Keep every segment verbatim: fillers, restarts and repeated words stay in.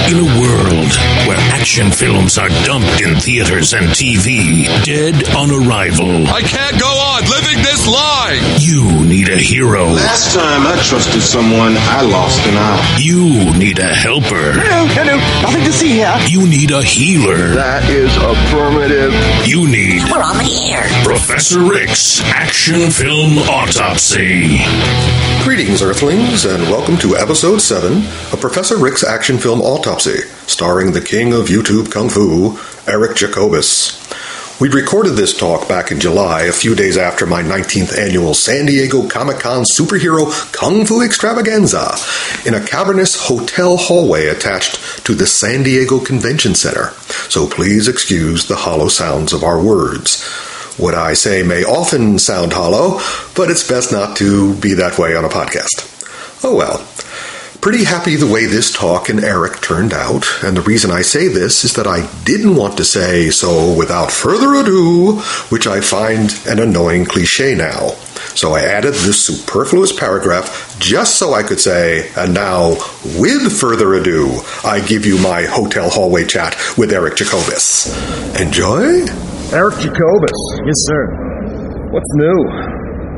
In a world where action films are dumped in theaters and T V, dead on arrival. I can't go on living this lie! You need a hero. Last time I trusted someone, I lost an eye. You need a helper. Hello, hello, nothing to see here. You need a healer. That is affirmative. You need... We're on the air. Professor Rick's Action Film Autopsy. Greetings, Earthlings, and welcome to Episode seven of Professor Rick's Action Film Autopsy, starring the king of YouTube Kung Fu, Eric Jacobus. We'd recorded this talk back in July, a few days after my nineteenth annual San Diego Comic-Con Superhero Kung Fu Extravaganza, in a cavernous hotel hallway attached to the San Diego Convention Center, so please excuse the hollow sounds of our words. What I say may often sound hollow, but it's best not to be that way on a podcast. Oh well. Pretty happy the way this talk and Eric turned out, and the reason I say this is that I didn't want to say so without further ado, which I find an annoying cliche now. So I added this superfluous paragraph just so I could say, and now, with further ado, I give you my hotel hallway chat with Eric Jacobus. Enjoy? Eric Jacobus. Yes, sir. What's new?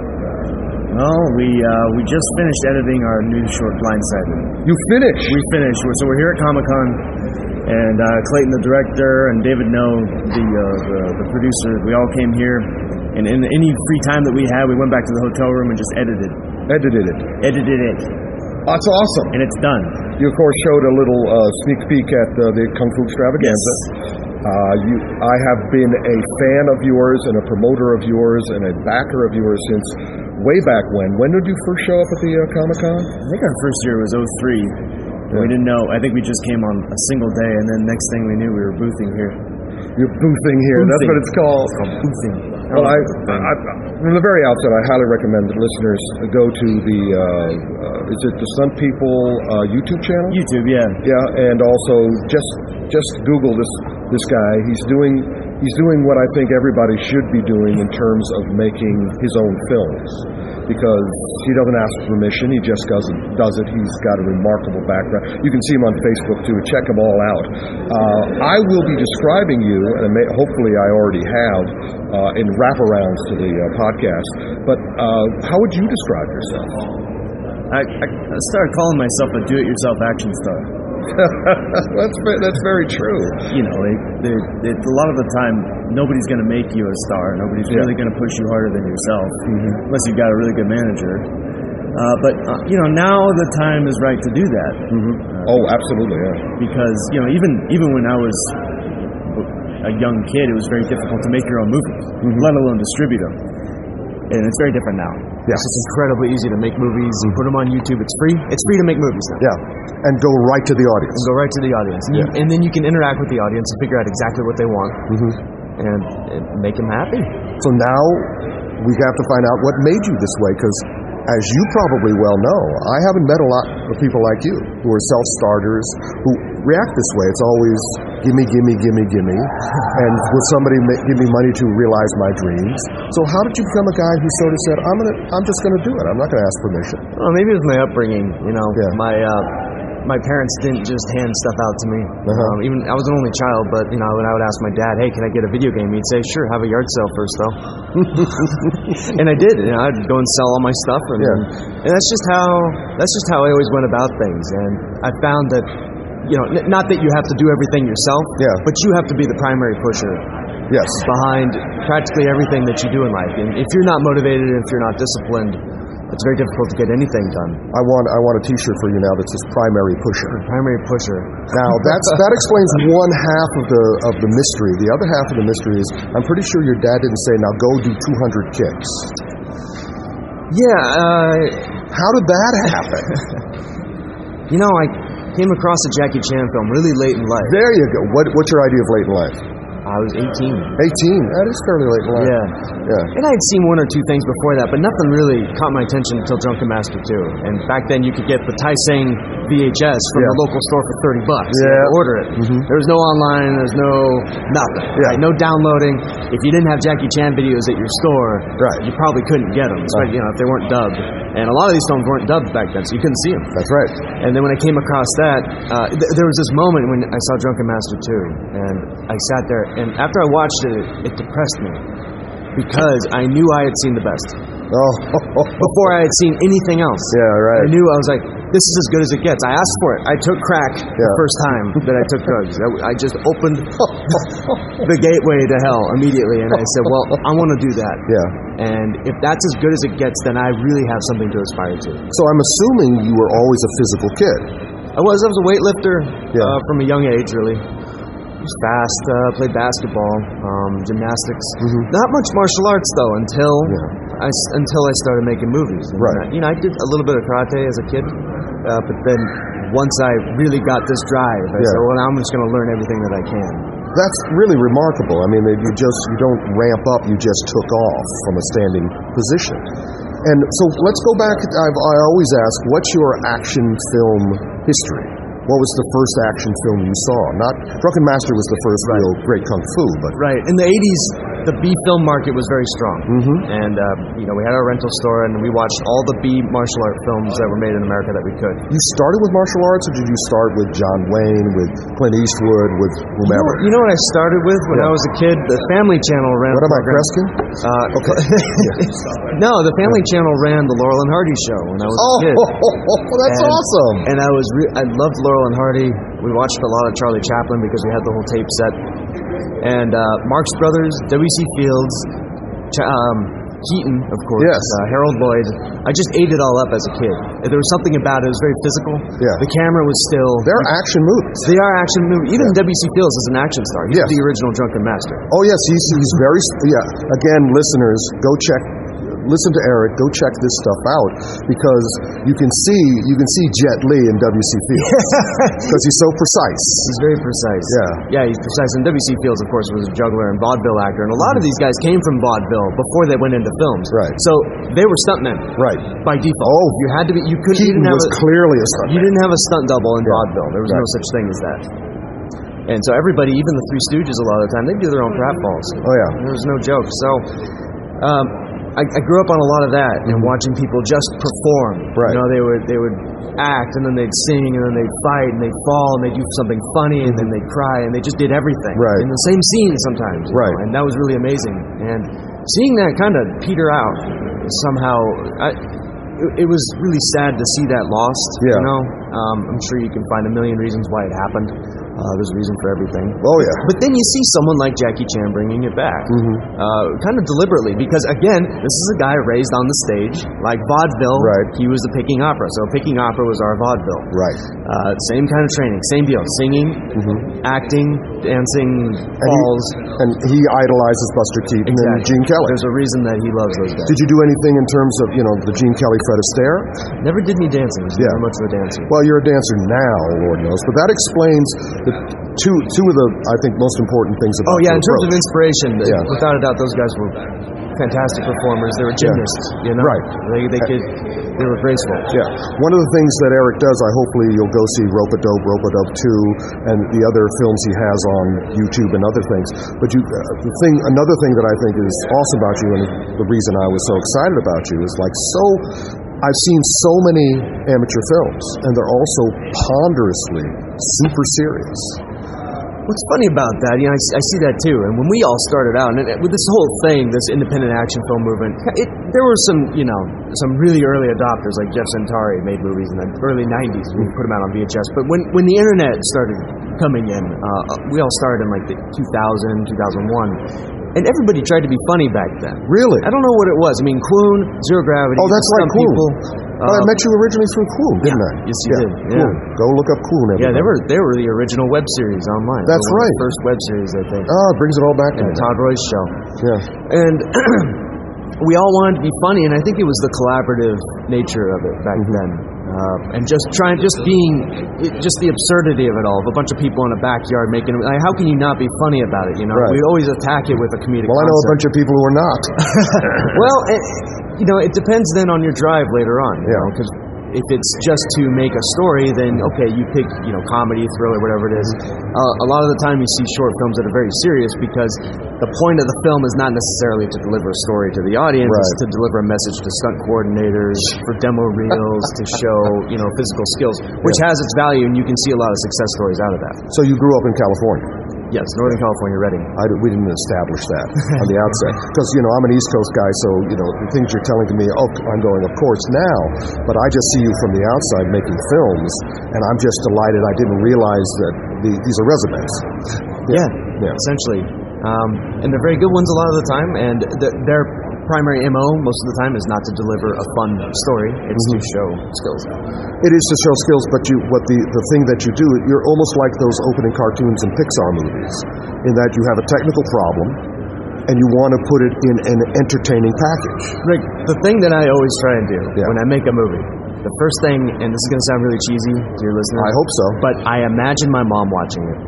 Well, we uh, we just finished editing our new short, Blindsided. You finished? We finished. So we're here at Comic-Con, and uh, Clayton, the director, and David No, the, uh, the the producer, we all came here, and in any free time that we had, we went back to the hotel room and just edited. Edited it? Edited it. That's awesome. And it's done. You, of course, showed a little uh, sneak peek at uh, the Kung Fu Extravaganza. Yes. Uh, you, I have been a fan of yours and a promoter of yours and a backer of yours since way back when. When did you first show up at the uh, Comic-Con? I think our first year was oh three. Yeah. We didn't know. I think we just came on a single day, and then next thing we knew, we were boothing here. You're boothing here. Boothing. That's what it's called. It's called boothing. Well, I, I, from the very outset, I highly recommend that listeners go to the, uh, uh, is it the Stunt People uh, YouTube channel? YouTube, yeah. Yeah, and also just just Google this this guy. He's doing he's doing what I think everybody should be doing in terms of making his own films, because he doesn't ask permission. He just doesn't does it. He's got a remarkable background. You can see him on Facebook too. Check them all out. Uh, I will be describing you, and may, hopefully I already have, uh, in wraparounds to the uh, podcast. But uh, how would you describe yourself? I, I started calling myself a do-it-yourself action star. that's that's very true. You know, it, it, it, a lot of the time, nobody's going to make you a star. Nobody's yeah. really going to push you harder than yourself, mm-hmm. unless you've got a really good manager. Uh, but uh, you know, now the time is right to do that. Mm-hmm. Uh, oh, absolutely, yeah. Because you know, even even when I was a young kid, it was very difficult to make your own movies, mm-hmm. let alone distribute them. And it's very different now. Yeah. It's incredibly easy to make movies. You put them on YouTube. It's free. It's free to make movies now. Yeah. And go right to the audience. And go right to the audience. And, yeah. you, and then you can interact with the audience and figure out exactly what they want. Mm-hmm. And, and make them happy. So now we have to find out what made you this way, because as you probably well know, I haven't met a lot of people like you who are self-starters, who react this way. It's always, gimme, gimme, gimme, gimme, and will somebody ma- give me money to realize my dreams? So how did you become a guy who sort of said, I'm gonna, I'm just going to do it. I'm not going to ask permission? Well, maybe it was my upbringing. You know, yeah. my uh, my parents didn't just hand stuff out to me. Uh-huh. Um, even I was an only child, but you know, when I would ask my dad, "Hey, can I get a video game?" He'd say, "Sure, have a yard sale first, though." And I did. You know, I'd go and sell all my stuff, and, yeah. and that's just how that's just how I always went about things. And I found that, you know, n- not that you have to do everything yourself, yeah. but you have to be the primary pusher. Yes. Behind practically everything that you do in life. And if you're not motivated, if you're not disciplined, it's very difficult to get anything done. I want I want a T-shirt for you now that says primary pusher. Primary pusher. Now that's that explains one half of the of the mystery. The other half of the mystery is I'm pretty sure your dad didn't say, now go do two hundred kicks. Yeah. Uh, How did that happen? You know, I came across a Jackie Chan film really late in life. There you go. What what's your idea of late in life? I was eighteen. eighteen? That is fairly late in life. Yeah. Yeah. And I had seen one or two things before that, but nothing really caught my attention until Drunken Master two. And back then you could get the Tai Seng V H S from Yeah. the local store for thirty bucks. You Yeah. had to order it. Mhm. There was no online. There's no nothing. Yeah. Right? No downloading. If you didn't have Jackie Chan videos at your store, Right. you probably couldn't get them. Especially, you know, if they weren't dubbed. And a lot of these films weren't dubbed back then, so you couldn't see them. That's right. And then when I came across that, uh, th- there was this moment when I saw Drunken Master two, and I sat there, and after I watched it, it, it depressed me because I knew I had seen the best Oh, before I had seen anything else. yeah, right. I knew I was like, this is as good as it gets. I asked for it. I took crack the Yeah. first time that I took drugs. I, I just opened the gateway to hell immediately, and I said, well, I want to do that. Yeah. And if that's as good as it gets, then I really have something to aspire to. So I'm assuming you were always a physical kid. I was. I was a weightlifter Yeah. uh, from a young age, really. I was fast, uh, played basketball, um, gymnastics. Mhm. Not much martial arts, though, until Yeah. I, s- until I started making movies. And, Right. uh, you know, I did a little bit of karate as a kid, uh, but then once I really got this drive, I Yeah. said, well, now I'm just going to learn everything that I can. That's really remarkable. I mean, that you just you don't ramp up; you just took off from a standing position. And so let's go back. I've, I always ask, what's your action film history? What was the first action film you saw? Not Drunken Master was the first real great kung fu, but Right. In the eighties, the B film market was very strong. Mhm. And, uh, you know, we had our rental store, and we watched all the B martial art films that were made in America that we could. you started with martial arts, or did you start with John Wayne, with Clint Eastwood, with You know, whomever? you know what I started with when Yeah. I was a kid? The Family Channel ran What a about program. Kreskin? Uh, Okay. no, the Family Channel ran the Laurel and Hardy show when I was Oh, a kid. that's And- awesome. And I was re- I loved Laurel and Hardy. We watched a lot of Charlie Chaplin because we had the whole tape set. And uh, Marx Brothers, W C Fields, Ch- um, Keaton, of course, Yes. uh, Harold Lloyd. I just ate it all up as a kid. There was something about it. It was very physical. Yeah. The camera was still. They're action movies. They are action movies. Even W C Fields is an action star. He's Yes. the original Drunken Master. Oh yes, he's he's very yeah. Again, listeners, go check. Listen to Eric. Go check this stuff out because you can see you can see Jet Li in W C Fields because he's so precise. He's very precise. Yeah. Yeah, he's precise. And W C Fields, of course, was a juggler and vaudeville actor. And a lot of these guys came from vaudeville before they went into films. Right. So they were stuntmen. Right. By default. Oh. You had to be, you couldn't, you Keaton didn't have was a, clearly a stunt. you didn't have a stunt double in Yeah. vaudeville. There was no Right. such thing as that. And so everybody, even the Three Stooges a lot of the time, they do their own pratfalls. Oh yeah. There was no joke. So, um, I, I grew up on a lot of that and watching people just perform. Right. You know, they would they would act and then they'd sing and then they'd fight and they'd fall and they'd do something funny and then they'd cry and they just did everything Right. in the same scene sometimes. you Right. know, and that was really amazing. And seeing that kind of peter out somehow, I, it, it was really sad to see that lost. Yeah. You know, um, I'm sure you can find a million reasons why it happened. Uh, there's a reason for everything. Oh yeah. But then you see someone like Jackie Chan bringing it back, Mhm. uh, kind of deliberately, because again, this is a guy raised on the stage, like vaudeville. Right. He was the picking opera, so picking opera was our vaudeville. Right. Uh, same kind of training, same deal, singing, Mhm. acting, dancing, And falls. he, and he idolizes Buster Keaton and Gene Kelly. There's a reason that he loves those guys. Did you do anything in terms of you know the Gene Kelly Fred Astaire? Never did any dancing. Was Yeah. never much of a dancer. Well, you're a dancer now, Lord knows, but that explains the two two of the I think most important things about. Oh yeah, your in terms of approach. inspiration, Yeah. without a doubt, those guys were fantastic performers. They were gymnasts, you know. Right. They they could they were graceful. Yeah. One of the things that Eric does, I hopefully you'll go see Rope-a-Dope, Rope-a-Dope two, and the other films he has on YouTube and other things. But you, uh, the thing, another thing that I think is awesome about you, and the reason I was so excited about you, is like so. I've seen so many amateur films, and they're also ponderously super serious. What's funny about that, you know, I, I see that too. And when we all started out, and it, with this whole thing, this independent action film movement, it, there were some, you know, some really early adopters like Jeff Centauri made movies in the early nineties. We put them out on V H S. But when when the internet started coming in, uh, we all started in like the two thousand, two thousand one. And everybody tried to be funny back then. Really? I don't know what it was. I mean, Quoon, Zero Gravity. Oh, that's right, some Quoon. people, But I um, met you originally through Quoon, didn't I? yes, you did, yeah. Quoon. Go look up Quoon. Yeah, they everybody. were they were the original web series online. That's They were one of right. the first web series, I think. Oh, it brings it all back to Yeah, me. Todd Roy's show. Yeah. And we all wanted to be funny, and I think it was the collaborative nature of it back Mm-hmm. then. Uh, and just trying, just being, it, just the absurdity of it all. Of a bunch of people in a backyard making it. Like, how can you not be funny about it? You know, Right. we always attack it with a comedic. Well, I know a concept. bunch of people who are not. Well, it, you know, it depends then on your drive later on. You Yeah. know, because if it's just to make a story, then okay, you pick, you know, comedy, thriller, whatever it is. Uh, a lot of the time you see short films that are very serious because the point of the film is not necessarily to deliver a story to the audience, Right. it's to deliver a message to stunt coordinators, for demo reels, to show, you know, physical skills, which Yeah. has its value, and you can see a lot of success stories out of that. So you grew up in California. Yes, Northern California, Reading. I, we didn't establish that on the outset. Because, you know, I'm an East Coast guy, so, you know, the things you're telling to me, oh, I'm going, of course, now. But I just see you from the outside making films, and I'm just delighted I didn't realize that the, these are resumes. Yeah, Yeah. essentially. Um, and they're very good ones a lot of the time, and th- their primary M O most of the time is not to deliver a fun story, it's Mm-hmm. to show skills. It is to show skills, but you, what the, the thing that you do, you're almost like those opening cartoons in Pixar movies, in that you have a technical problem, and you want to put it in an entertaining package. Rick, the thing that I always try and do Yeah. when I make a movie, the first thing, and this is going to sound really cheesy to your listeners, I hope so. but I imagine my mom watching it.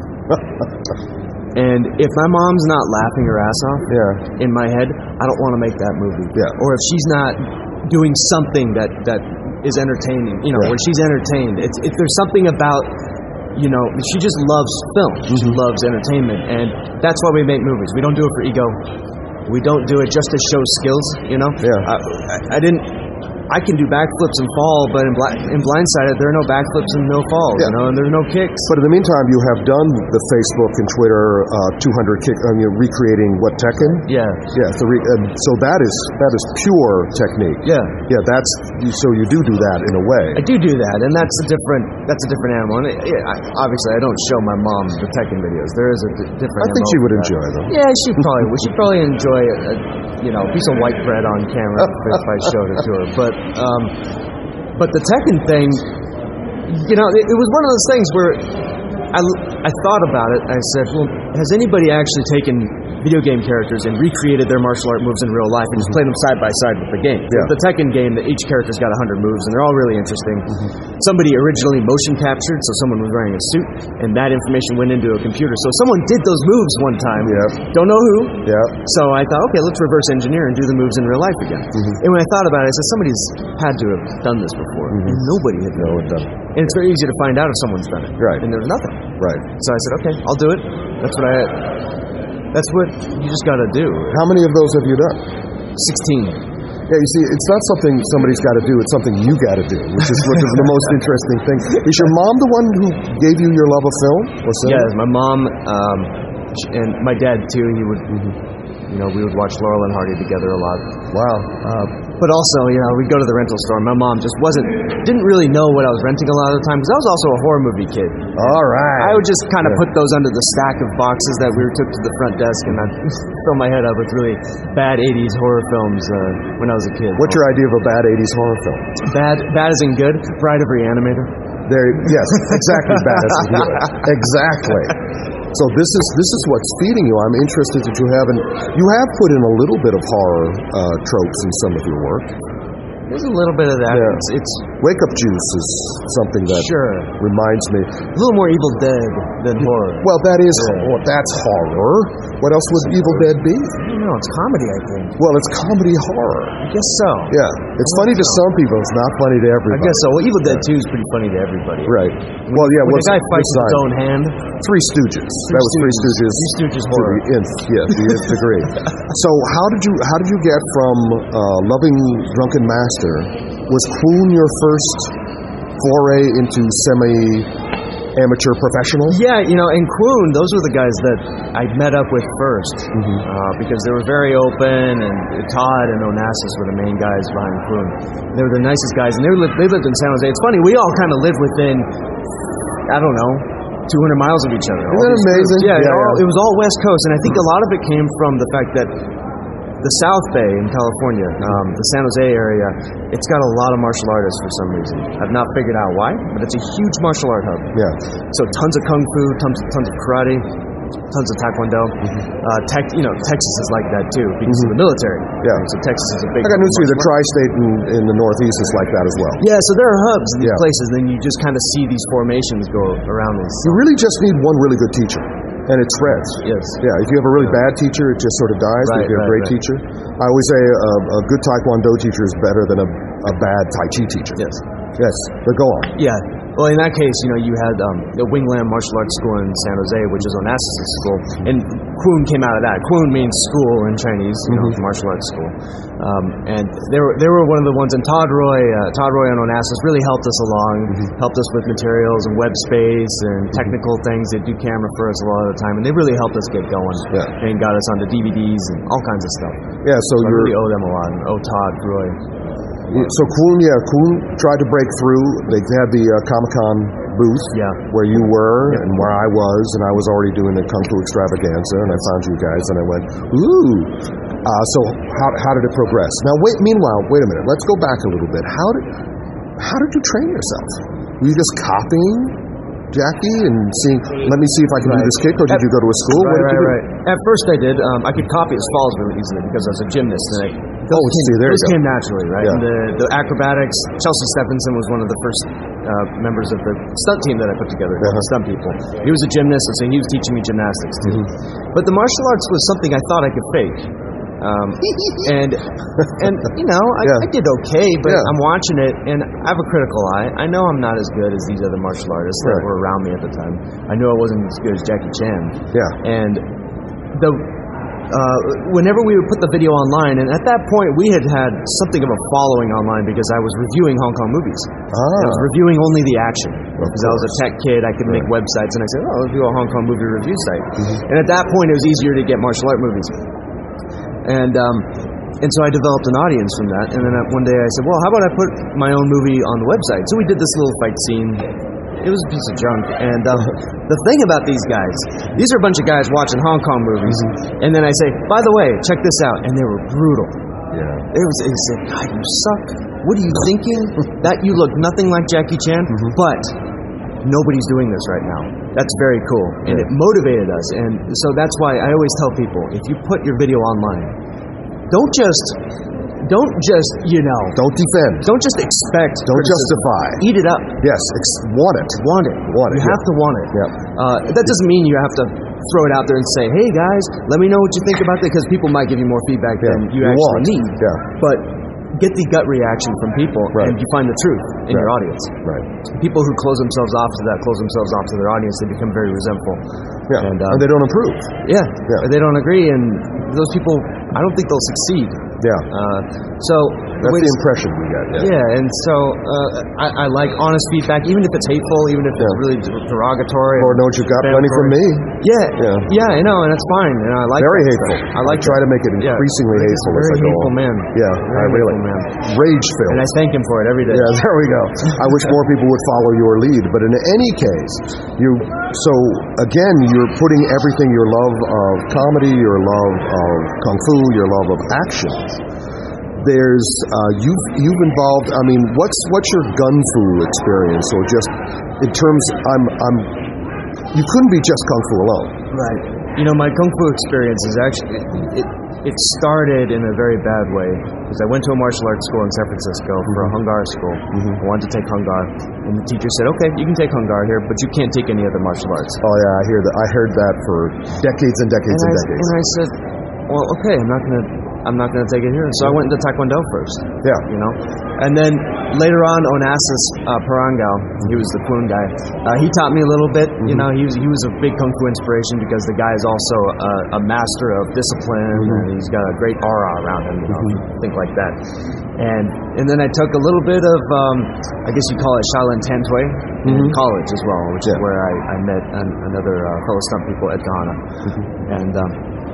And if my mom's not laughing her ass off Yeah. in my head, I don't want to make that movie. Yeah. Or if she's not doing something that, that is entertaining, you know, Right. where she's entertained. It's, if there's something about, you know, she just loves film. She Mm-hmm. loves entertainment. And that's why we make movies. We don't do it for ego. We don't do it just to show skills, you know? Yeah. I, I, I didn't... I can do backflips and fall, but in, bla- in Blindsided, there are no backflips and no falls, Yeah. you know, and there are no kicks. But in the meantime, you have done the Facebook and Twitter uh, two hundred kick, I mean, recreating what, Tekken? Yeah. Yeah, so, re, and so that is that is pure technique. Yeah. Yeah, that's you- so you do do that in a way. I do do that, and that's a different that's a different animal. And it, yeah, I, obviously, I don't show my mom the Tekken videos. There is a d- different. I think M O she would for that. enjoy them. Yeah, she probably would. She'd probably enjoy a, a you know piece of white bread on camera if, if I showed it to her. But um, but the Tekken thing, you know, it, it was one of those things where I I thought about it. I said, well, has anybody actually taken video game characters and recreated their martial art moves in real life and just played them side by side with the game? Yeah. The Tekken game, that each character's got one hundred moves, and they're all really interesting. Mm-hmm. Somebody originally motion captured, so someone was wearing a suit, and that information went into a computer. So someone did those moves one time. Yep. Don't know who. Yeah. So I thought, okay, let's reverse engineer and do the moves in real life again. Mm-hmm. And when I thought about it, I said, somebody's had to have done this before. And nobody had No, it doesn't. And it's very easy to find out if someone's done it. Right. And there's nothing. Right. So I said, okay, I'll do it. That's what I. That's what you just got to do. How many of those have you done? Sixteen. Yeah, you see, it's not something somebody's got to do. It's something you got to do, which is which is the most interesting thing. Is your mom the one who gave you your love of film? Or cinema? Yeah, my mom um, sh- and my dad too. He would, you know, we would watch Laurel and Hardy together a lot. Wow. Uh, but also, you know, we'd go to the rental store. My mom just wasn't, didn't really know what I was renting a lot of the time because I was also a horror movie kid. All right. I would just kind of Yeah. put those under the stack of boxes that we took to the front desk, and I'd fill my head up with really bad eighties horror films uh, when I was a kid. What's your idea of a bad eighties horror film? Bad, bad as in good. Bride of Reanimator. There, yes, exactly. Bad as in good. Exactly. So this is this is what's feeding you. I'm interested that you haven't you have put in a little bit of horror uh, tropes in some of your work. There's a little bit of that. Yeah. It's, it's Wake Up Juice is something that Sure. reminds me. a little more Evil Dead than horror. Well, that is Yeah. oh, that's horror. What else would Evil Dead be? I don't know. It's comedy, I think. Well, it's comedy horror. I guess so. Yeah, it's funny to some people. It's not funny to I everybody. guess so. Well, Evil Dead two is pretty funny to everybody. Right. Well, yeah. When what's the guy fights with his design? own hand. Three Stooges. that was Three Stooges. Three Stooges to horror. the nth, yeah, the nth degree. So how did you how did you get from uh, loving Drunken Master? Was Quoon your first foray into semi amateur professional? Yeah, you know, and Quoon, those were the guys that I met up with first Mm-hmm. uh, because they were very open, and Todd and Onassis were the main guys behind Quoon. They were the nicest guys, and they lived, they lived in San Jose. It's funny, we all kind of lived within, I don't know, two hundred miles of each other. All Isn't that these amazing? groups. Yeah, Yeah, it, all, yeah. it was all West Coast, and I think a lot of it came from the fact that the South Bay in California, um, the San Jose area, it's got a lot of martial artists for some reason. I've not figured out why, but it's a huge martial art hub. Yeah. So tons of kung fu, tons, tons of karate, tons of taekwondo. Uh, tech, you know, Texas is like that too because of the military. Yeah. So Texas is a big. I got news for you. The martial art. tri-state in, in the Northeast is like that as well. Yeah, so there are hubs in these Yeah. places, and then you just kind of see these formations go around these. You really just need one really good teacher, and it spreads. Yes. Yeah, if you have a really bad teacher, it just sort of dies. Right, if you have a right, great right. teacher, I always say a, a good Taekwondo teacher is better than a, a bad Tai Chi teacher. Yes. Yes, but go on. Yeah. Well, in that case, you know, you had um, the Wingland Martial Arts School in San Jose, which is Onassis' school, and Kwun came out of that. Kwun means school in Chinese, you Mm-hmm. know, martial arts school. Um, and they were they were one of the ones, and Todd Roy, uh, Todd Roy and Onassis really helped us along, Mm-hmm. helped us with materials and web space and technical things. They do camera for us a lot of the time, and they really helped us get going. Yeah. And got us onto D V Ds and all kinds of stuff. Yeah, so, So I you're... really owe them a lot. And owe Todd Roy. So Kwun, yeah, Kwun tried to break through. They had the uh, Comic-Con booth Yeah. where you were and where I was, and I was already doing the Kung Fu Extravaganza, and I found you guys, and I went, ooh. Uh, so how, how did it progress? Now, wait. Meanwhile, wait a minute. Let's go back a little bit. How did how did you train yourself? Were you just copying Jackie and seeing, let me see if I can do this kick, or did you go to a school? Right, what did right, you do? right. At first I did. Um, I could copy his falls really easily because I was a gymnast. And I, Oh, see, there those you go. came naturally, right? Yeah. And the, the acrobatics, Chelsea Stephenson was one of the first uh, members of the stunt team that I put together, Uh-huh. the stunt people. He was a gymnast, and so he was teaching me gymnastics too. Mm-hmm. But the martial arts was something I thought I could fake. Um, and and you know I, Yeah. I did okay, but Yeah. I'm watching it and I have a critical eye. I know I'm not as good as these other martial artists that Right. were around me at the time. I knew I wasn't as good as Jackie Chan. Yeah. And the uh, whenever we would put the video online, and at that point we had had something of a following online because I was reviewing Hong Kong movies. Ah. I was reviewing only the action because I was a course. tech kid. I could make Right. websites, and I said, "Oh, let's do a Hong Kong movie review site." Mm-hmm. And at that point, it was easier to get martial art movies. And um, and so I developed an audience from that. And then I, one day I said, well, how about I put my own movie on the website? So we did this little fight scene. It was a piece of junk. And um, the thing about these guys, these are a bunch of guys watching Hong Kong movies. And then I say, by the way, check this out. And they were brutal. Yeah. It was, they said, God, you suck. What are you thinking? That you look nothing like Jackie Chan, but nobody's doing this right now. That's very cool. And it motivated us. And so that's why I always tell people, if you put your video online, don't just, don't just, you know, Don't defend. don't just expect Don't criticism. justify. Eat it up. Yes, ex- want it. Want it. Want it, You have yeah. to want it. Yeah. Uh, that doesn't mean you have to throw it out there and say, hey guys, let me know what you think about that, because people might give you more feedback Yeah. than you, You actually want. need. Yeah. But get the gut reaction from people, Right. and you find the truth in your Right. audience. Right. People who close themselves off to that, close themselves off to their audience, they become very resentful. Yeah. And, And, um, they don't improve. Yeah, Yeah. they don't agree, and those people, I don't think they'll succeed. Yeah. Uh, so That's when- the impression we get. Yeah. yeah, and so uh, I, I like honest feedback, even if it's hateful, even if it's Yeah. really der- derogatory. Lord knows you've got plenty from me. Yeah, Yeah. yeah, I know, and that's fine. And I like Very that hateful. stuff. I like try that. to make it Yeah. increasingly He's a hateful as very I go hateful on. man. Yeah, Very I really. hateful man. Rage filled. And I thank him for it every day. Yeah, there we go. I wish more people would follow your lead. But in any case, you so again, you're putting everything, your love of comedy, your love of kung fu, your love of action. There's uh, you've you've involved. I mean, what's what's your gun fu experience, or just in terms? I'm I'm. You couldn't be just kung fu alone. Right. You know, my kung fu experience is actually it. It started in a very bad way because I went to a martial arts school in San Francisco for a Hung Gar school. I wanted to take Hung Gar, and the teacher said, "Okay, you can take Hung Gar here, but you can't take any other martial arts." Oh yeah, I hear that. I heard that for decades and decades and, and, I, decades. and I said, "Well, okay, I'm not gonna, I'm not gonna take it here." So I went into Taekwondo first. Yeah. You know, and then later on, Onassis uh, Parangao, he was the Kwun guy. Uh, he taught me a little bit. You know, he was he was a big kung fu inspiration because the guy is also a, a master of discipline, and he's got a great aura around him. You know, think like that. And and then I took a little bit of, um, I guess you call it Shaolin Tantui in college as well, which is Yeah. where I, I met an, another uh, fellow stunt people, Ed Kahana. And um,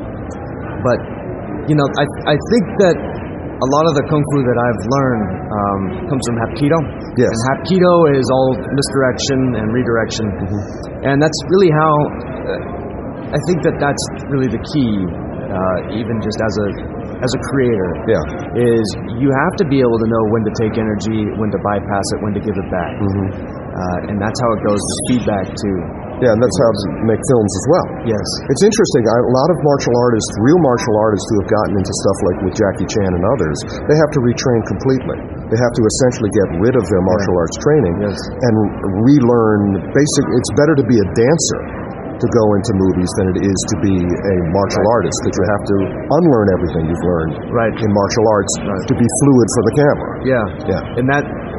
but you know, I I think that a lot of the kung fu that I've learned um, comes from Hapkido. Yes. And Hapkido is all misdirection and redirection, and that's really how uh, I think that that's really the key, uh, even just as a as a creator. Yeah. Is you have to be able to know when to take energy, when to bypass it, when to give it back, uh, and that's how it goes with feedback too. Yeah, and that's how to make films as well. Yes. It's interesting. I, a lot of martial artists, real martial artists who have gotten into stuff like with Jackie Chan and others, they have to retrain completely. They have to essentially get rid of their martial arts training Yes. and relearn basic. It's better to be a dancer to go into movies than it is to be a martial artist, because you have to unlearn everything you've learned Right. in martial arts Right. to be fluid for the camera. Yeah. Yeah. And that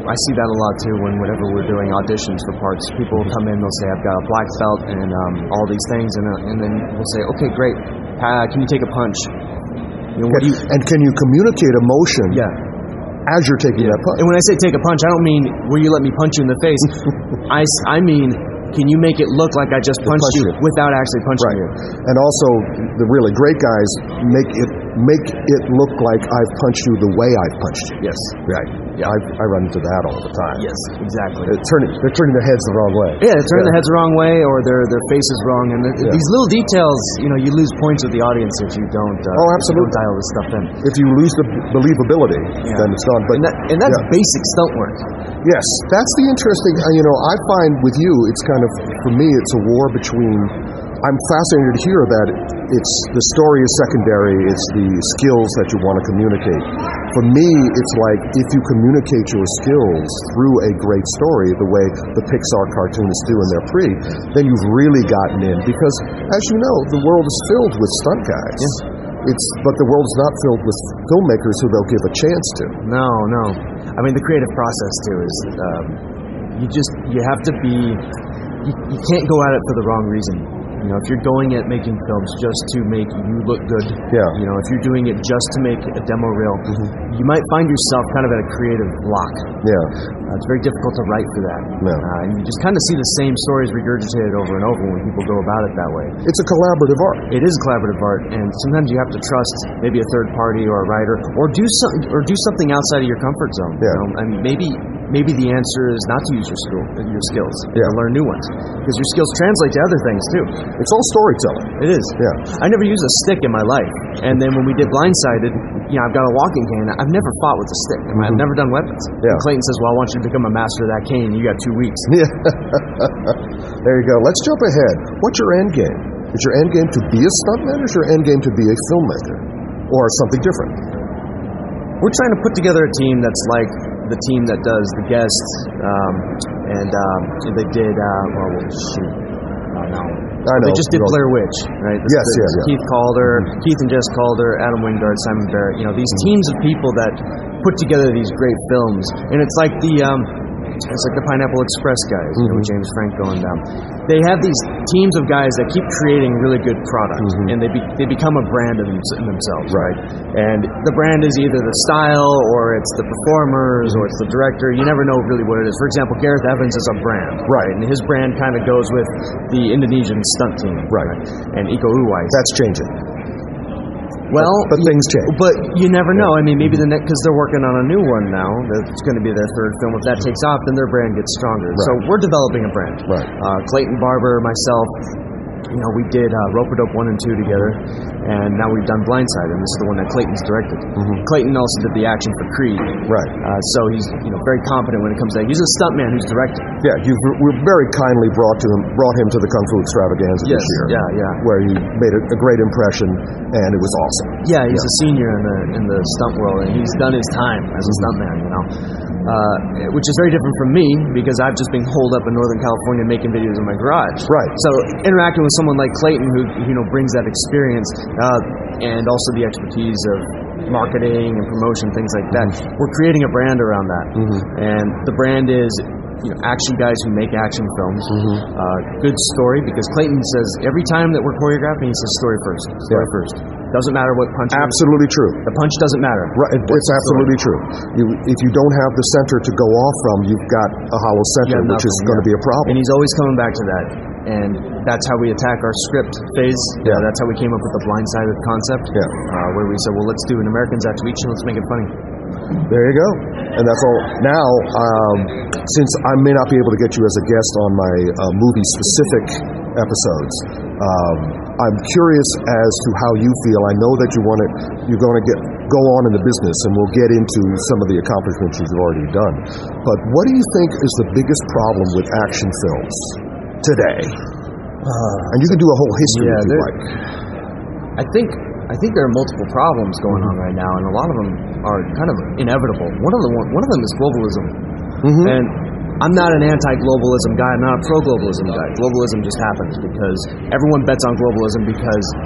I see that a lot too when whenever we're doing auditions for parts. People will come in, they'll say, I've got a black belt and um, all these things, and, uh, and then we'll say, okay, great, uh, can you take a punch? You know, what do you, and can you communicate emotion yeah. as you're taking yeah. that punch? And when I say take a punch, I don't mean, will you let me punch you in the face? I, I mean, can you make it look like I just punched punch you, you without actually punching right. you? And also, the really great guys make it make it look like I've punched you the way I've punched you. Yes. Right. Yeah. I, I run into that all the time. Yes, exactly. They're turning, they're turning their heads the wrong way. Yeah, they're turning yeah. their heads the wrong way, or their their face is wrong, and the, yeah. these little details, you know, you lose points with the audience if you don't. Uh, oh, absolutely. If you don't dial this stuff in. If you lose the believability, yeah. then it's gone. But and, that, and that's yeah. basic stunt work. Yes, that's the interesting. Uh, you know, I find with you, it's kind of for me, it's a war between. I'm fascinated to hear that it's the story is secondary. It's the skills that you want to communicate. For me, it's like if you communicate your skills through a great story, the way the Pixar cartoonists do in their pre, then you've really gotten in. Because, as you know, the world is filled with stunt guys. Yeah. It's but the world's not filled with filmmakers who they'll give a chance to. No, no. I mean, the creative process too is um, you just you have to be. You, you can't go at it for the wrong reason. You know, if you're going at making films just to make you look good, yeah. you know, if you're doing it just to make a demo reel, mm-hmm. you might find yourself kind of at a creative block. Yeah. Uh, it's very difficult to write for that. No. Uh, and you just kind of see the same stories regurgitated over and over when people go about it that way. It's a collaborative art. It is collaborative art, and sometimes you have to trust maybe a third party or a writer, or do some, or do something outside of your comfort zone. Yeah. You know? I mean, maybe maybe the answer is not to use your skill, your skills, yeah. to learn new ones, because your skills translate to other things too. It's all storytelling. It is. Yeah. I never used a stick in my life, and then when we did Blindsided, you know, I've got a walking cane. I've never fought with a stick. Mm-hmm. I've never done weapons. Yeah. And Clayton says, "Well, I want you to become a master of that cane. You got two weeks." Yeah. There you go. Let's jump ahead. What's your end game? Is your end game to be a stuntman, or is your end game to be a filmmaker, or something different? We're trying to put together a team that's like the team that does The Guest, um, and um, they did. Uh, well, shoot, oh, no. I know. They just did Blair Witch, right? This yes, is, yes, yes. Keith Calder, mm-hmm. Keith and Jess Calder, Adam Wingard, Simon Barrett. You know, these mm-hmm. teams of people that put together these great films, and it's like the um, it's like the Pineapple Express guys, mm-hmm. you know, with James Franco and them. They have these teams of guys that keep creating really good product, mm-hmm. and they be, they become a brand in, them, in themselves, right? And the brand is either the style, or it's the performers, or it's the director. You never know really what it is. For example, Gareth Evans is a brand, right? And his brand kind of goes with the Indonesian stunt team, right? right? And Iko Uwais. That's changing. Well, but, but things change. But you never know. I mean, maybe the next, because they're working on a new one now. That's going to be their third film. If that takes off, then their brand gets stronger. Right. So we're developing a brand. Right. Uh, Clayton Barber, myself, you know, we did uh, Rope-a-Dope one and two together, and now we've done Blindside, and this is the one that Clayton's directed. Mm-hmm. Clayton also did the action for Creed. Right. Uh, so he's, you know, very competent when it comes to that. He's a stuntman who's directing. Yeah, you were very kindly brought to him, brought him to the Kung Fu Extravaganza yes, this year. Yeah, yeah. Where he made a, a great impression, and it was awesome. Yeah, he's yeah. a senior in the in the stunt world, and he's done his time as a stuntman, you know. Uh, which is very different from me, because I've just been holed up in Northern California making videos in my garage. Right. So interacting with someone like Clayton, who you know brings that experience uh, and also the expertise of marketing and promotion, things like that, mm-hmm. we're creating a brand around that. Mm-hmm. And the brand is, you know, action guys who make action films. Mm-hmm. Uh, good story, because Clayton says every time that we're choreographing, he says story first. Story yeah. first. Doesn't matter what punch. Absolutely is. True. The punch doesn't matter. Right. It's absolutely true. You, if you don't have the center to go off from, you've got a hollow center, which is going to yeah. be a problem. And he's always coming back to that. And that's how we attack our script phase. Yeah. Uh, that's how we came up with the blindsided concept. Yeah. Uh, where we said, well, let's do an American Zatoichi and let's make it funny. There you go. And that's all. Now, um, since I may not be able to get you as a guest on my uh, movie-specific episodes, um, I'm curious as to how you feel. I know that you want to, you're going to get go on in the business, and we'll get into some of the accomplishments you've already done. But what do you think is the biggest problem with action films today? Uh, and you can do a whole history yeah, if you like. I think. I think there are multiple problems going on right now, and a lot of them are kind of inevitable. One of them, one of them is globalism, mm-hmm. and I'm not an anti-globalism guy. I'm not a pro-globalism guy. Globalism just happens because everyone bets on globalism because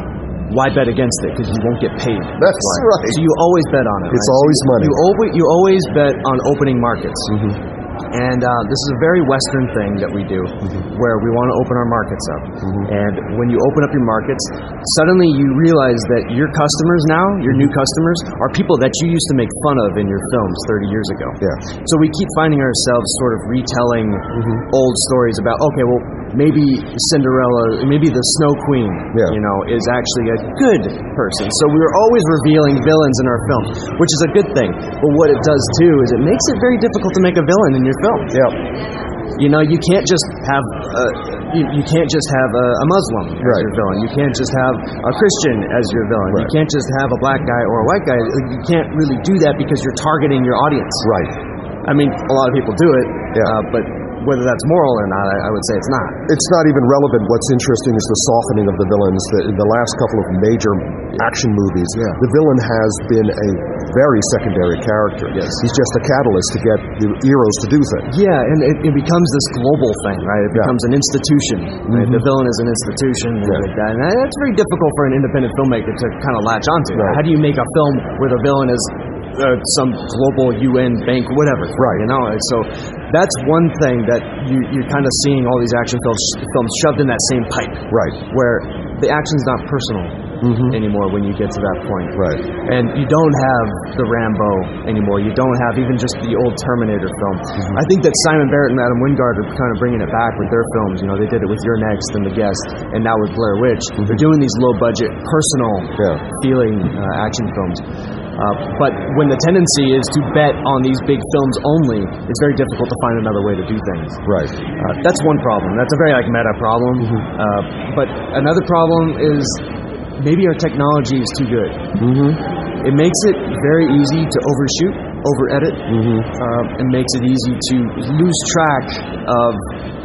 why bet against it? Because you won't get paid. That's right. So you always bet on it. It's right? always so you, money. You, always, you always bet on opening markets. Mm-hmm. And uh, this is a very Western thing that we do, mm-hmm. where we want to open our markets up. Mm-hmm. And when you open up your markets, suddenly you realize that your customers now, your new customers, are people that you used to make fun of in your films thirty years ago. Yeah. So we keep finding ourselves sort of retelling mm-hmm. old stories about, okay, well, maybe Cinderella, maybe the Snow Queen, yeah. you know, is actually a good person. So we were always revealing villains in our films, which is a good thing. But what it does too is it makes it very difficult to make a villain in your film. Yeah. You know, you can't just have a, you, you can't just have a, a Muslim as right. your villain. You can't just have a Christian as your villain. Right. You can't just have a black guy or a white guy. You can't really do that because you're targeting your audience. Right. I mean, a lot of people do it, yeah. uh, but whether that's moral or not, I, I would say it's not. It's not even relevant. What's interesting is the softening of the villains. The, in the last couple of major action movies, yeah. the villain has been a very secondary character. Yes. He's just a catalyst to get the heroes to do things. Yeah, and it, it becomes this global thing, right? It becomes yeah. an institution. Right? Mm-hmm. The villain is an institution, and yeah. like that. And that's very difficult for an independent filmmaker to kind of latch onto. Right. How do you make a film where the villain is Uh, some global U N bank, whatever, right? You know, and so that's one thing that you, you're kind of seeing all these action films films shoved in that same pipe, right? Where the action's not personal mm-hmm. anymore when you get to that point, right? And you don't have the Rambo anymore. You don't have even just the old Terminator film. Mm-hmm. I think that Simon Barrett and Adam Wingard are kind of bringing it back with their films. You know, they did it with You're Next and The Guest, and now with Blair Witch. Mm-hmm. They're doing these low budget, personal yeah. feeling uh, action films. Uh, but when the tendency is to bet on these big films only, it's very difficult to find another way to do things. Right. Uh, that's one problem. That's a very like meta problem. Mm-hmm. Uh, but another problem is maybe our technology is too good. Mm-hmm. It makes it very easy to overshoot, over-edit, mm-hmm. uh, and makes it easy to lose track of,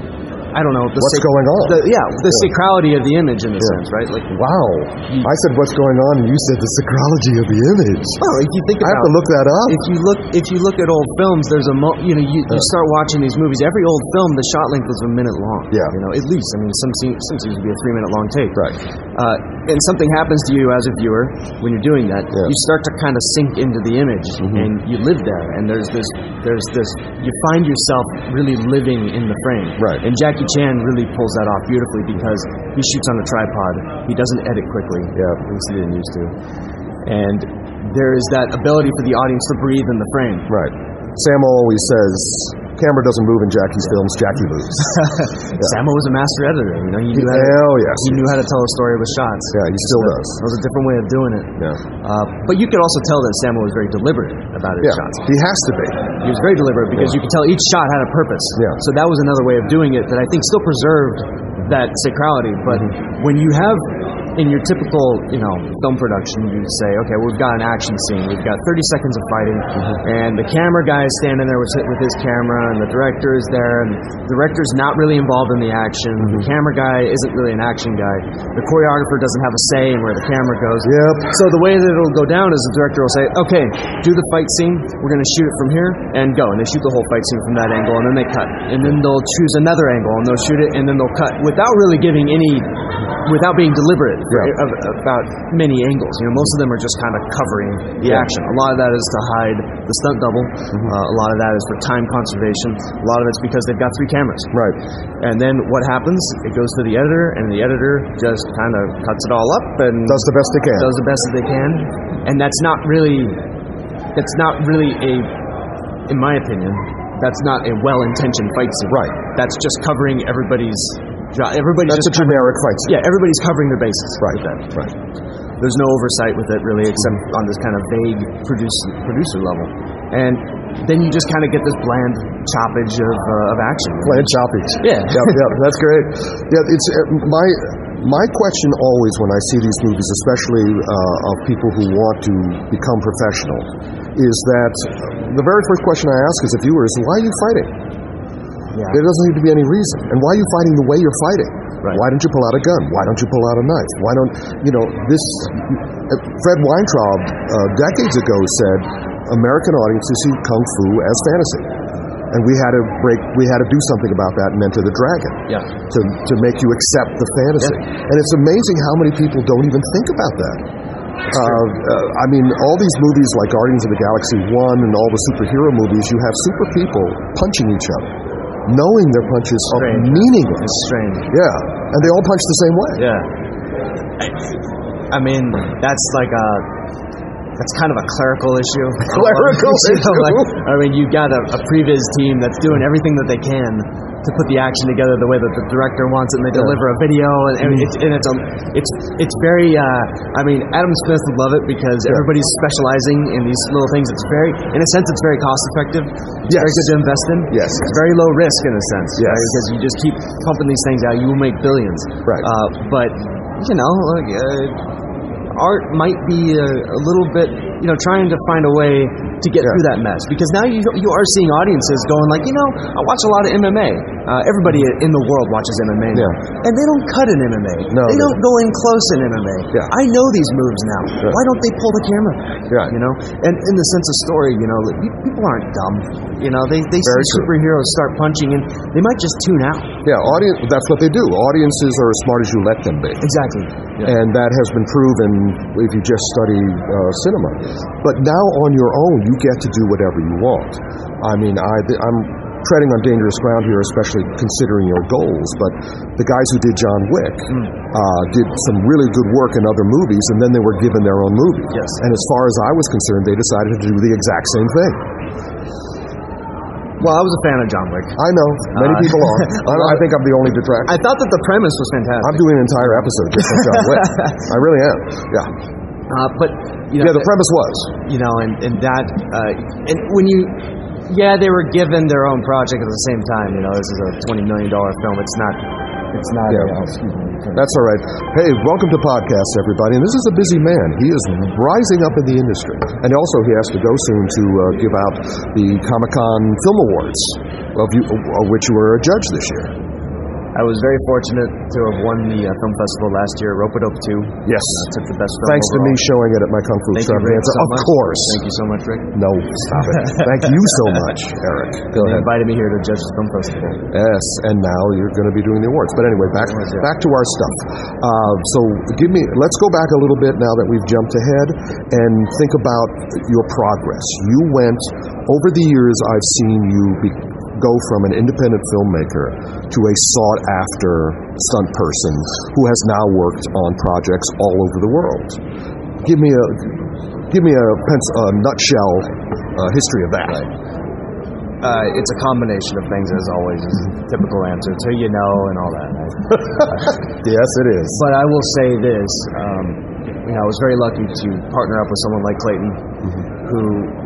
I don't know, the what's sac- going on? The, yeah, the yeah. sacrality of the image in a yeah. sense, right? Like, wow, you, I said what's going on, and you said the sacrality of the image. Well, if you think about, I have to look that up. If you look, if you look at old films, there's a mo- you know, you, you start watching these movies. Every old film, the shot length was a minute long. Yeah, you know, at least. I mean, some seem, some seems to be a three minute long tape. Right. Uh, and something happens to you as a viewer when you're doing that. Yeah. You start to kind of sink into the image, mm-hmm. and you live there. And there's this, there's this. You find yourself really living in the frame. Right. And Jackie Chan really pulls that off beautifully because he shoots on a tripod. He doesn't edit quickly. Yeah. At least he didn't used to. And there is that ability for the audience to breathe in the frame. Right. Sam always says, camera doesn't move in Jackie's yeah. films, Jackie moves. yeah. Sammo was a master editor. You know, he knew how to, Hell yes. He knew how to tell a story with shots. Yeah, he still so does. That was a different way of doing it. Yeah. Uh, but you could also tell that Sammo was very deliberate about his yeah. shots. He has to be. He was very deliberate because yeah. you could tell each shot had a purpose. Yeah. So that was another way of doing it that I think still preserved that sacrality. But mm-hmm. when you have, in your typical, you know, film production, you say, okay, we've got an action scene. We've got thirty seconds of fighting, mm-hmm. and the camera guy is standing there with, with his camera, and the director is there, and the director's not really involved in the action. Mm-hmm. The camera guy isn't really an action guy. The choreographer doesn't have a say in where the camera goes. Yep. So the way that it'll go down is the director will say, okay, do the fight scene. We're going to shoot it from here, and go. And they shoot the whole fight scene from that angle, and then they cut. And then they'll choose another angle, and they'll shoot it, and then they'll cut without really giving any, without being deliberate. Yeah. Of, about many angles. You know, most of them are just kind of covering the yeah. action. A lot of that is to hide the stunt double. Mm-hmm. Uh, a lot of that is for time conservation. A lot of it's because they've got three cameras. Right. And then what happens? It goes to the editor, and the editor just kind of cuts it all up and does the best they can. Does the best that they can. And that's not really. That's not really a. In my opinion, that's not a well-intentioned fight scene. Right. That's just covering everybody's. Everybody's That's just a generic fight scene. Yeah, everybody's covering their bases. Right. With that. Right. There's no oversight with it really, except on this kind of vague producer producer level. And then you just kind of get this bland choppage of uh, of action. Bland choppage. Yeah. yeah. Yeah. That's great. Yeah. It's uh, my my question always when I see these movies, especially uh, of people who want to become professional, is that the very first question I ask as a viewer is, why are you fighting? Yeah. There doesn't need to be any reason. And why are you fighting the way you're fighting? Right. Why don't you pull out a gun? Why don't you pull out a knife? Why don't, you know, this, uh, Fred Weintraub uh, decades ago said, American audiences see Kung Fu as fantasy. And we had to break. We had to do something about that in Enter the Dragon. Yeah. To to make you accept the fantasy. Yeah. And it's amazing how many people don't even think about that. Uh, uh, I mean, all these movies like Guardians of the Galaxy one and all the superhero movies, you have super people punching each other, knowing their punches Strange. are meaningless. It's strange. Yeah, and they all punch the same way. Yeah. I, I mean, that's like a that's kind of a clerical issue. Clerical You know, issue. like, I mean, you've got a, a previs team that's doing everything that they can to put the action together the way that the director wants it, and they Yeah. deliver a video, and, and it's and it's a, it's it's very. Uh, I mean, Adam Smith would love it because Yeah. everybody's specializing in these little things. It's very, in a sense, it's very cost effective. It's Yes. very good to invest in. Yes. It's very low risk in a sense. Yes. Right? Because you just keep pumping these things out, you will make billions. Right. Uh, but you know, like. Uh, Art might be a, a little bit, you know, trying to find a way to get Yeah. through that mess. Because now you you are seeing audiences going like, you know, I watch a lot of M M A. Uh, everybody in the world watches M M A now. Yeah. And they don't cut in M M A. No, they they don't go in close in M M A. Yeah. I know these moves now. Yeah. Why don't they pull the camera back? Yeah. You know? And in the sense of story, you know, like, people aren't dumb. You know, they, they Very see true. superheroes start punching and they might just tune out. Yeah, audience. That's what they do. Audiences are as smart as you let them be. Exactly. Yeah. And that has been proven if you just study uh, cinema. But now on your own, you get to do whatever you want. I mean, I, I'm treading on dangerous ground here, especially considering your goals. But the guys who did John Wick Mm. uh, did some really good work in other movies, and then they were given their own movie. Yes. And as far as I was concerned, they decided to do the exact same thing. Well, I was a fan of John Wick. I know, many Uh, people are. I, I think I'm the only detractor. I thought that the premise was fantastic. I'm doing an entire episode just on John Wick. I really am. Yeah. Uh, but you know, Yeah, the premise was. you know, and and that, uh, and when you, yeah, they were given their own project at the same time. You know, this is a twenty million dollar film. It's not, it's not. Yeah. Uh, excuse me. That's all right. Hey, welcome to podcast, everybody. And this is a busy man. He is rising up in the industry. And also, he has to go soon to uh, give out the Comic-Con Film Awards, of, you, of which you were a judge this year. I was very fortunate to have won the uh, film festival last year, Rope-a-Dope two. Yes. Uh, took the best film Thanks to me overall. showing it at my Kung Fu Thank you, Rick, extravaganza. so Of much. course. Thank you so much, Rick. No, stop it. Thank you so much, Eric. Go They ahead. invited me here to judge the film festival. Yes, and now you're going to be doing the awards. But anyway, back Awards, yeah. back to our stuff. Uh, so give me. Let's go back a little bit now that we've jumped ahead and think about your progress. You went over the years. I've seen you be, go from an independent filmmaker to a sought-after stunt person who has now worked on projects all over the world. Give me a give me a, pens- a nutshell uh, history of that. Uh, it's a combination of things, as always, is the typical answer. Till you know and all that. Right? Yes, it is. But I will say this, um, you know, I was very lucky to partner up with someone like Clayton, who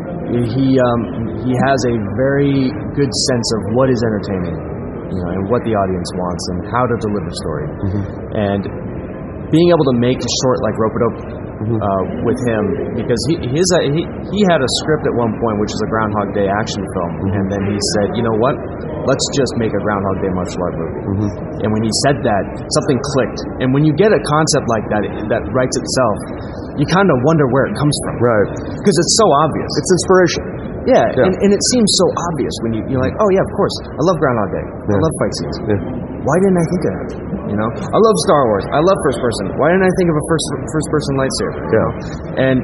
he um, he has a very good sense of what is entertaining, you know, and what the audience wants and how to deliver story. And being able to make a short like Rope-a-Dope uh, with him, because he his uh, he he had a script at one point which is a Groundhog Day action film, and then he said, you know what, let's just make a Groundhog Day martial art movie. And when he said that, something clicked. And when you get a concept like that that writes itself, you kind of wonder where it comes from, Right. because it's so obvious. It's inspiration. Yeah, Yeah. And, and it seems so obvious when you, you're like, oh yeah, of course, I love Groundhog Day, I Yeah. love fight scenes. Yeah. Why didn't I think of that? You know, I love Star Wars. I love first person. Why didn't I think of a first first person lightsaber? You Yeah. know? And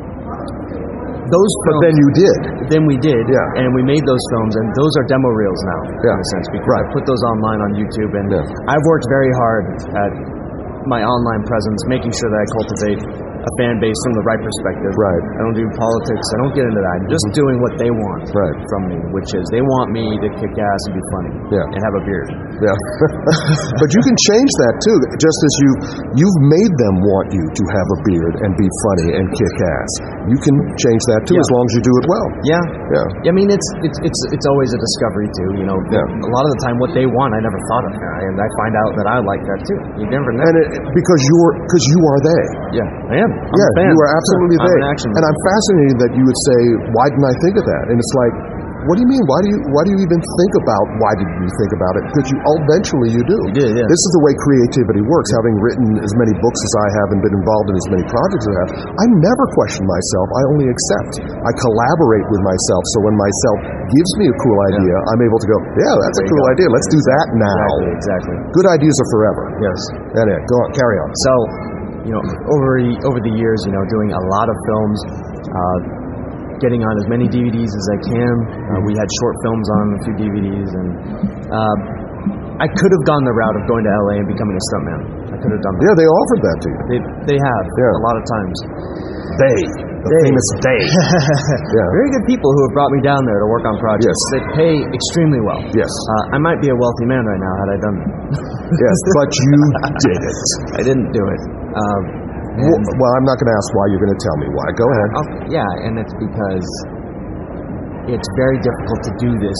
those But films, then you did. then we did, Yeah. and we made those films, and those are demo reels now, Yeah. in a sense, because Right. I put those online on YouTube, and Yeah. I've worked very hard at my online presence, making sure that I cultivate a fan base from the right perspective. Right. I don't do politics. I don't get into that. I'm just doing what they want Right. from me, which is they want me to kick ass and be funny Yeah. and have a beard. Yeah. But you can change that too, just as you you've made them want you to have a beard and be funny and kick ass. You can change that too, Yeah. as long as you do it well. Yeah. Yeah. I mean, it's it's it's it's always a discovery too. You know, Yeah. a lot of the time, what they want, I never thought of, and I find out that I like that too. You never know. And it, because you're because you are they. yeah, I am. I'm yeah, a fan. you are absolutely I'm they. an action And I'm fascinated that you would say, "Why didn't I think of that?" And it's like, what do you mean? Why do you why do you even think about why did you think about it? Because you eventually you do. You did, yeah. This is the way creativity works. Having written as many books as I have and been involved in as many projects as I have, I never question myself. I only accept. I collaborate with myself. So when myself gives me a cool idea, yeah. I'm able to go, yeah, that's there a cool idea. Let's do that now. Exactly, exactly. Good ideas are forever. Yes. Anyway, go on, carry on. So, you know, over over the years, you know, doing a lot of films. Uh, getting on as many D V Ds as I can. Uh, we had short films on a few D V Ds, and uh, I could have gone the route of going to L A and becoming a stuntman. I could have done that. Yeah, they offered that to you. They, they have, yeah. a lot of times. They, the they. famous they. Yeah. Very good people who have brought me down there to work on projects. Yes. They pay extremely well. Yes. Uh, I might be a wealthy man right now had I done that. Yes, but you did it. I didn't do it. Um, Well, well, I'm not going to ask why. You're going to tell me why. Go ahead. Oh, yeah, and it's because it's very difficult to do this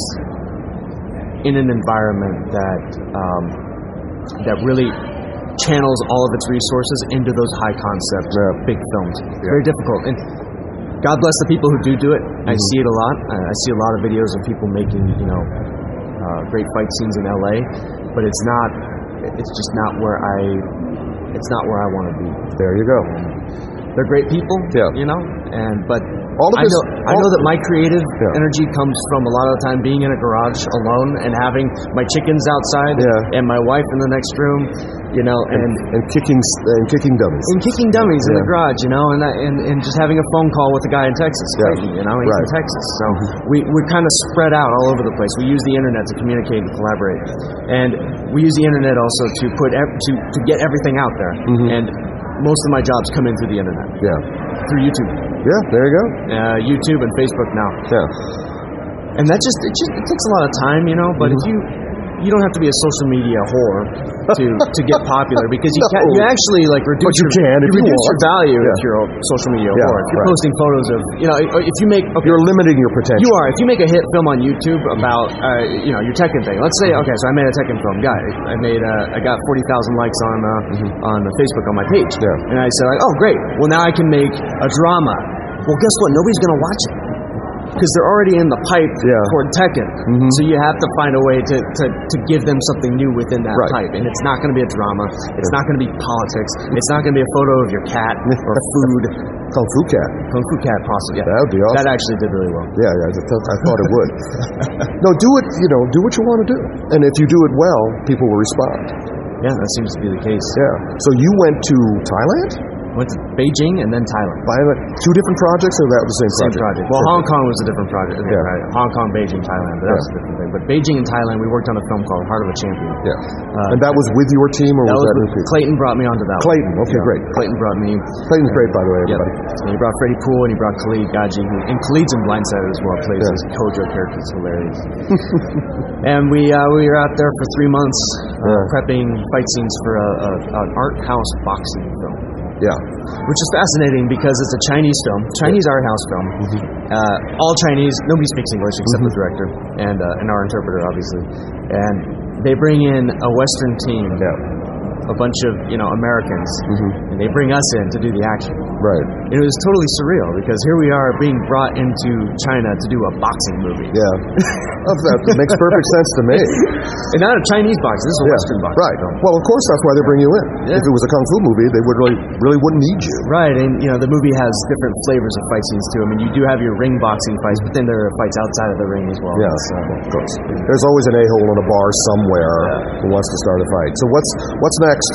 in an environment that um, that really channels all of its resources into those high concept yeah. big films. It's yeah. very difficult. And God bless the people who do do it. Mm-hmm. I see it a lot. I see a lot of videos of people making, you know, uh, great fight scenes in L A, but it's not. It's just not where I. It's not where I want to be. There you go. They're great people, yeah. you know, and but all of I this, know I know that my creative yeah. energy comes from a lot of the time being in a garage alone and having my chickens outside yeah. and my wife in the next room, you know, and and, and kicking and kicking dummies and kicking dummies yeah. in the garage, you know, and and and just having a phone call with a guy in Texas, yeah. Clayton, you know, he's right. in Texas, so we we're kind of spread out all over the place. We use the internet to communicate and collaborate, and we use the internet also to put ev- to to get everything out there, mm-hmm. and most of my jobs come in through the internet. Yeah. Through YouTube. Yeah, there you go. Uh, YouTube and Facebook now. Yeah. And that just it just it takes a lot of time, you know. But mm-hmm. if you you don't have to be a social media whore to to get popular because you no. can you actually like reduce but you your, can you if you reduce want. your value yeah. if you're a social media yeah, whore. If you're right. posting photos of you know if you make okay, you're limiting your potential. You are. If you make a hit film on YouTube about uh, you know your Tekken thing. Let's say okay, so I made a Tekken film. Guy, I made uh, I got forty thousand likes on uh, mm-hmm. on Facebook on my page. Yeah. And I said like, oh great. Well now I can make a drama. Well guess what? Nobody's gonna watch it. Because they're already in the pipe yeah. toward Tekken. Mm-hmm. So you have to find a way to, to, to give them something new within that right. pipe. And it's not going to be a drama. It's yeah. not going to be politics. It's not going to be a photo of your cat or food. Kung Fu Cat. Kung Fu Cat, possibly. Yeah. That would be awesome. That actually did really well. Yeah, yeah I, th- I thought it would. No, do it, you know, do what you want to do. And if you do it well, people will respond. Yeah, that seems to be the case. Yeah. So you went to Thailand? Went to Beijing and then Thailand. Two different projects, or that was the same project? Same project. Well, Hong Kong was a different project. Yeah. Right? Hong Kong, Beijing, Thailand, but that yeah. was a different thing. But Beijing and Thailand, we worked on a film called Heart of a Champion. Yeah. Uh, and that was with your team, or that was, was that with with Clayton brought me onto that one. Clayton, okay, yeah. great. Clayton brought me. Clayton's great, by the way, everybody. Yeah. And he brought Freddie Poole, and he brought Khalid Gaji, who, and Khalid's in Blindsided as well, plays yeah. his Kojo character. It's hilarious. And we uh, we were out there for three months uh, yeah. prepping fight scenes for a, a, an art house boxing film. Yeah. Which is fascinating because it's a Chinese film, Chinese art house film. Mm-hmm. Uh, all Chinese, nobody speaks English except mm-hmm. the director and uh, and our interpreter, obviously. And they bring in a Western team, yeah. a bunch of you know Americans, mm-hmm. and they bring us in to do the action. Right. And it was totally surreal because here we are being brought into China to do a boxing movie. Yeah. That makes perfect sense to me. And not a Chinese boxing, this is a yeah. Western boxing. Right. Film. Well, of course, that's why they bring you in. Yeah. If it was a kung fu movie, they would really, really wouldn't need you. Right, and you know the movie has different flavors of fight scenes too. I mean, you do have your ring boxing fights, but then there are fights outside of the ring as well. Yeah, so. Of course. There's always an a-hole in a bar somewhere yeah. who wants to start a fight. So what's what's next?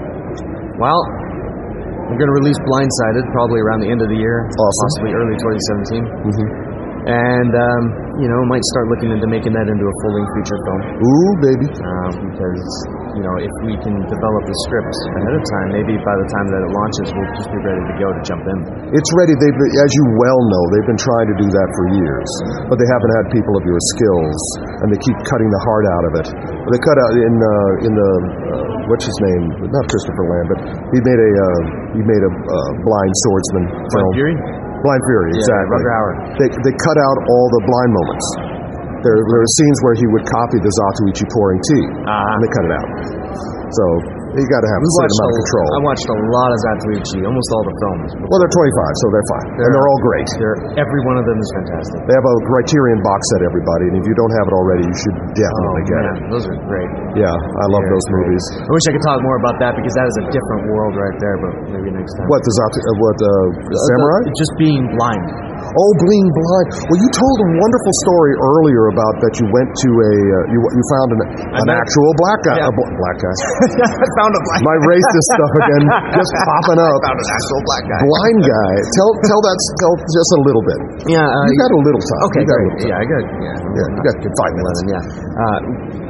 Well, we're going to release Blindsided probably around the end of the year, awesome. possibly early twenty seventeen. Mm-hmm. And, um, you know, might start looking into making that into a full-length feature film. Ooh, baby. Uh, because, you know, if we can develop the scripts ahead of time, maybe by the time that it launches, we'll just be ready to go to jump in. It's ready. They've, as you well know, they've been trying to do that for years. But they haven't had people of your skills, and they keep cutting the heart out of it. They cut out in uh, in the, uh, what's his name? Not Christopher Lamb, but he made a, uh, he made a uh, blind swordsman Blind film. Fury? Blind Fury, yeah, exactly. Rutger Hauer. They they cut out all the blind moments. There, there are scenes where he would copy the Zatoichi pouring tea, uh-huh. and they cut it out. So You got to have a certain amount of control. I watched a lot of Zatoichi, almost all the films. Well, they're twenty-five, so they're fine. They're, and they're all great. They're, every one of them is fantastic. They have a Criterion box set, everybody, and if you don't have it already, you should definitely oh, get man. it. Those are great. Yeah, I love They're those great. movies. I wish I could talk more about that because that is a different world right there, but maybe next time. What, the Zato- uh, what, uh, the Samurai? The, just being blind. Oh, being blind. Well, you told a wonderful story earlier about that you went to a, uh, you, you found an, an actual black guy. Yeah. A bl- black guy. I found a black My racist stuff again, just popping up. I found an actual black guy. Blind guy. Tell tell that tell just a little bit. Yeah, uh, you got a little time. Okay, you got great. a little time. Yeah, I got. Yeah, yeah, you got five minutes. Yeah. Uh,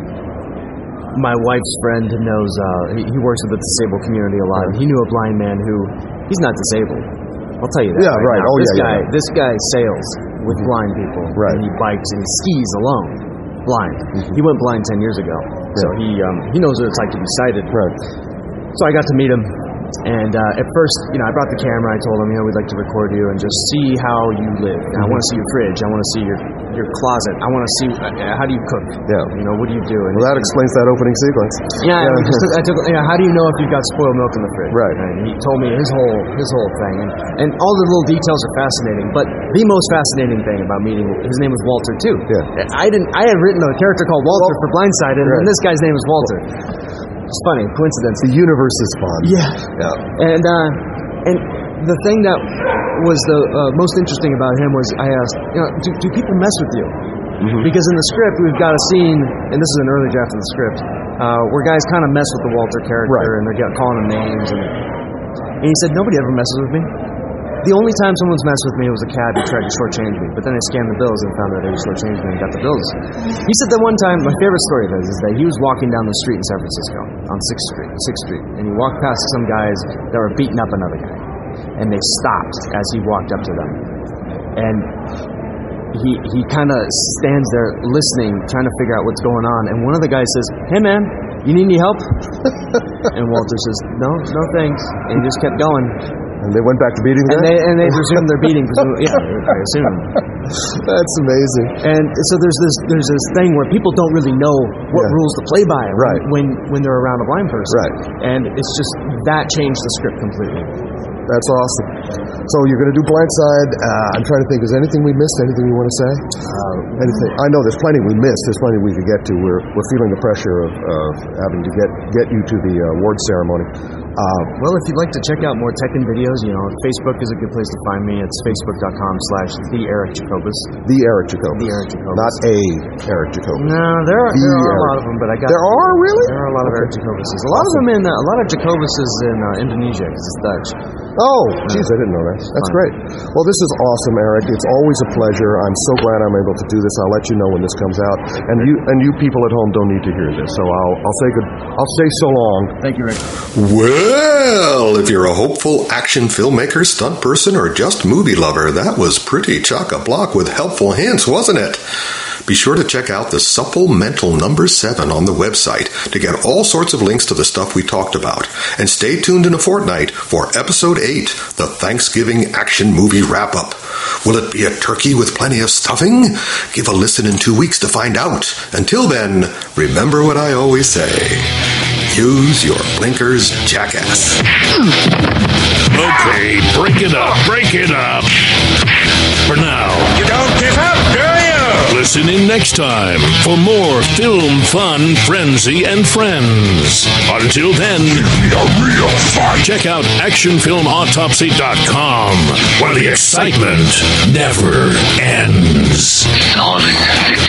my wife's friend knows. Uh, he, he works with the disabled community a lot. And he knew a blind man who he's not disabled. I'll tell you that. Yeah, right. Now. Oh, this yeah, guy, yeah. This guy sails with blind people. Right. And he bikes and he skis alone, blind. Mm-hmm. He went blind ten years ago, yeah. so he um, he knows what it's like to be sighted. Right. So I got to meet him. And uh, at first, you know, I brought the camera. I told him, you know, we'd like to record you and just see how you live. And I want to see your fridge. I want to see your your closet. I want to see uh, how do you cook. Yeah. You know, what do you do? And well, that explains that opening sequence. Yeah. yeah. I, just took, I took. You know, how do you know if you've got spoiled milk in the fridge? Right. And he told me his whole his whole thing, and and all the little details are fascinating. But the most fascinating thing about meeting his name was Walter too. Yeah. I didn't. I had written a character called Walter well, for Blindsided, right. and this guy's name was Walter. It's funny, coincidence. The universe is fun. Yeah. Yeah. And uh, and the thing that was the uh, most interesting about him was I asked, you know, do, do people mess with you? Mm-hmm. Because in the script we've got a scene, and this is an early draft of the script, uh, where guys kind of mess with the Walter character, right. and they're calling him names, and, and he said nobody ever messes with me. The only time someone's messed with me was a cab who tried to shortchange me, but then I scanned the bills and found that they shortchanged me and got the bills. He said that one time, my favorite story of his is that he was walking down the street in San Francisco on sixth street, sixth street, and he walked past some guys that were beating up another guy, and they stopped as he walked up to them, and he he kind of stands there listening, trying to figure out what's going on, and one of the guys says, "Hey man, you need any help?" And Walter says, "No, no thanks," and he just kept going. And they went back to beating and them? they and they resumed their beating. Yeah, I assume. That's amazing. And so there's this there's this thing where people don't really know what yeah. rules to play by right. when when they're around a blind person. Right. And it's just that changed the script completely. That's awesome. So you're going to do Blindside. Uh, I'm trying to think. Is there anything we missed? Anything you want to say? Uh, anything? I know there's plenty we missed. There's plenty we could get to. We're we're feeling the pressure of, of having to get get you to the uh, award ceremony. Uh, well, if you'd like to check out more Tekken videos, you know, Facebook is a good place to find me. It's facebook.com slash the Eric Jacobus. The Eric Jacobus. The Eric Jacobus. Not a Eric Jacobus. No, there are, the there are Eric. a lot of them, but I got there are really there are a lot of Eric Jacobuses. A lot of them in uh, a lot of Jacobuses in uh, Indonesia because it's Dutch. Oh, geez, I didn't know that. That's great. Well, this is awesome, Eric. It's always a pleasure. I'm so glad I'm able to do this. I'll let you know when this comes out, and you and you people at home don't need to hear this. So I'll I'll say good. I'll say so long. Thank you, Rick. Well, if you're a hopeful action filmmaker, stunt person, or just movie lover, that was pretty chock-a-block with helpful hints, wasn't it? Be sure to check out the supplemental number seven on the website to get all sorts of links to the stuff we talked about. And stay tuned in a fortnight for episode eight, the Thanksgiving action movie wrap-up. Will it be a turkey with plenty of stuffing? Give a listen in two weeks to find out. Until then, remember what I always say. Use your blinkers, jackass. Okay, break it up, break it up. For now. You don't give up, do you? Listen in next time for more film, fun, frenzy, and friends. Until then, Give me a real fight. check out action film autopsy dot com, where the excitement never ends. Solid.